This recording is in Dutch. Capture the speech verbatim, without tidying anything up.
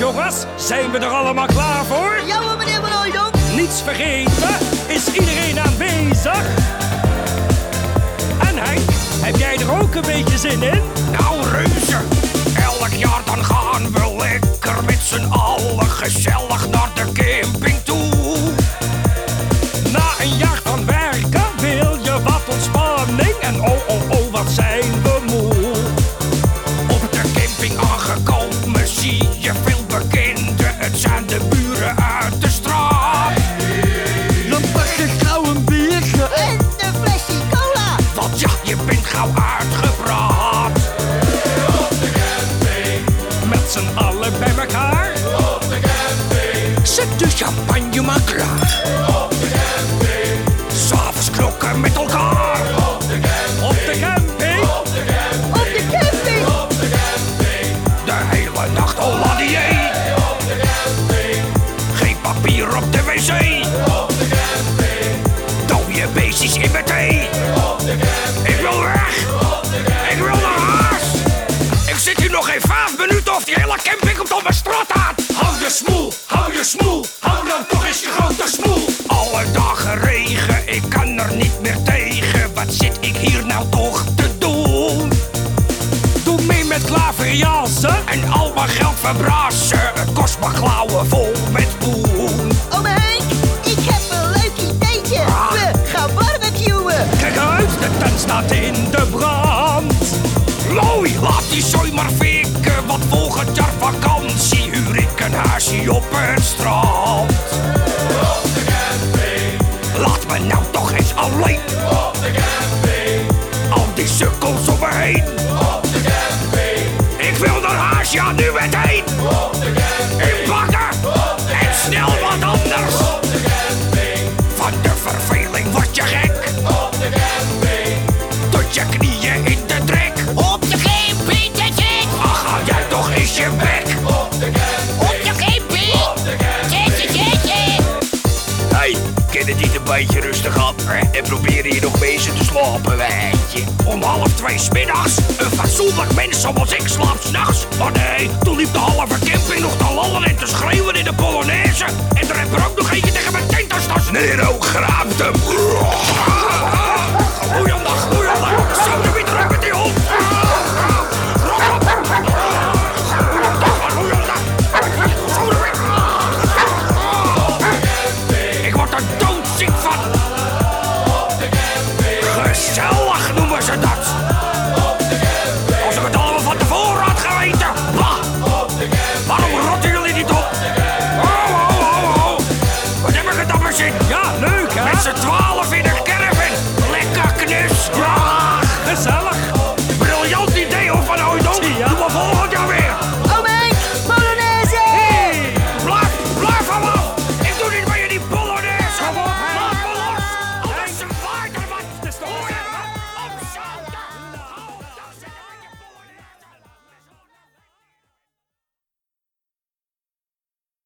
jongens, zijn we er allemaal klaar voor? Ja hoor, meneer Van Hooijdonk. Niets vergeten, is iedereen aanwezig? En Henk, heb jij er ook een beetje zin in? Nou reuze, elk jaar dan gaan we lekker met z'n allen gezellig naar de camping toe. Na een jaar van werken wil je wat ontspanning en oh oh oh wat zijn we moe. Op de camping aangekomen zie je veel bekenden, het zijn de buren uit de straat. Dan pak je gauw een biertje En een flesje cola. Want ja, je bent gauw uitgepraat. Op de camping, Met z'n allen bij elkaar. op de camping, Zet de champagne maar klaar. op de camping, S'avonds knokken met elkaar. op de camping, Op de camping. op de camping, Op de camping. op de camping, De hele nacht al aan die een. op de camping, Geen papier op de wc. op de camping, Dode beestjes in mijn thee. op de camping, Ik wil weg. op de camping. Ik wil naar huis. Ik zit hier nog geen vijf minuten of die hele camping komt op mijn straat aan. Hou je smoel, hou je smoel, hou dan toch eens je grote smoel. Alle dagen regen, ik kan er niet meer tegen. Wat zit ik hier nou toch te doen? Doe mee met klaverjassen. En al mijn geld verbrassen. Het kost me klauwen vol met poen. Ome Henk, ik heb een leuk ideetje. We gaan barbecuen. Kijk uit, de tent staat in de brand. Mooi, laat die zooi maar fikken. Want volgend jaar vakantie huur ik een huisje op het strand. Op de camping, Laat me nou toch eens alleen. op de camping, Al die sukkels om me heen. op de camping, Ik wil naar huis, ja nu meteen. op de camping, Inpakken op de en snel wat anders. op de camping, Van de verveling word je gek. op de camping, Tot je knieën in de drek. Op de camping, that's it. Ach, hou jij toch eens je bek. op de camping, Op de camping. op de camping. That's it, that's it. Hey, ken het niet een beetje rustig aan? En proberen hier nog bezig te slapen, weet je. Om half twee 's middags. Een fatsoenlijk mens zoals ik slaapt 's nachts. Maar nee, toen liep de halve camping nog te lallen en te schreeuwen in de Polonaise. En er heb er ook nog eentje tegen mijn tent als tas. Nero graapt hem. Goeiedag, goeiedag. Zo, nu weer terug met die hond. Ik word er doodziek van. Gezellig noemen ze dat. Als ik het allemaal van tevoren had geweten. Bah. Waarom rotten jullie niet op? Oh, oh, oh, oh. Wat heb ik het dan maar zin? Ja, leuk hè? Met z'n twaalf.